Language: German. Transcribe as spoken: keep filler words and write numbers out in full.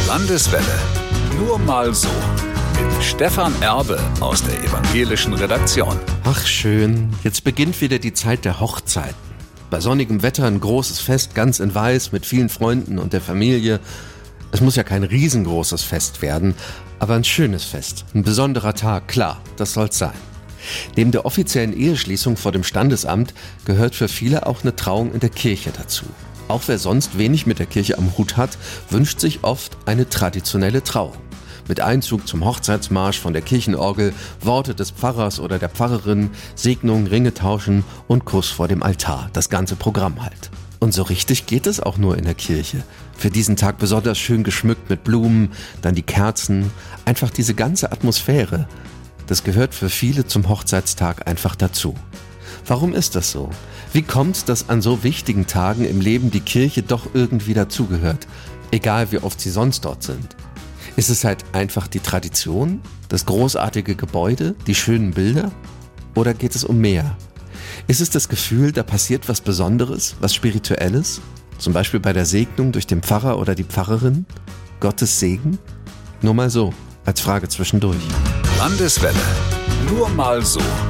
Landeswelle. Nur mal so. Mit Stefan Erbe aus der evangelischen Redaktion. Ach schön, jetzt beginnt wieder die Zeit der Hochzeiten. Bei sonnigem Wetter ein großes Fest, ganz in Weiß, mit vielen Freunden und der Familie. Es muss ja kein riesengroßes Fest werden, aber ein schönes Fest. Ein besonderer Tag, klar, das soll's sein. Neben der offiziellen Eheschließung vor dem Standesamt gehört für viele auch eine Trauung in der Kirche dazu. Auch wer sonst wenig mit der Kirche am Hut hat, wünscht sich oft eine traditionelle Trauung. Mit Einzug zum Hochzeitsmarsch von der Kirchenorgel, Worte des Pfarrers oder der Pfarrerin, Segnung, Ringe tauschen und Kuss vor dem Altar. Das ganze Programm halt. Und so richtig geht es auch nur in der Kirche. Für diesen Tag besonders schön geschmückt mit Blumen, dann die Kerzen, einfach diese ganze Atmosphäre. Das gehört für viele zum Hochzeitstag einfach dazu. Warum ist das so? Wie kommt's, dass an so wichtigen Tagen im Leben die Kirche doch irgendwie dazugehört? Egal wie oft sie sonst dort sind. Ist es halt einfach die Tradition, das großartige Gebäude, die schönen Bilder? Oder geht es um mehr? Ist es das Gefühl, da passiert was Besonderes, was Spirituelles? Zum Beispiel bei der Segnung durch den Pfarrer oder die Pfarrerin? Gottes Segen? Nur mal so, als Frage zwischendurch. Landeswelle. Nur mal so.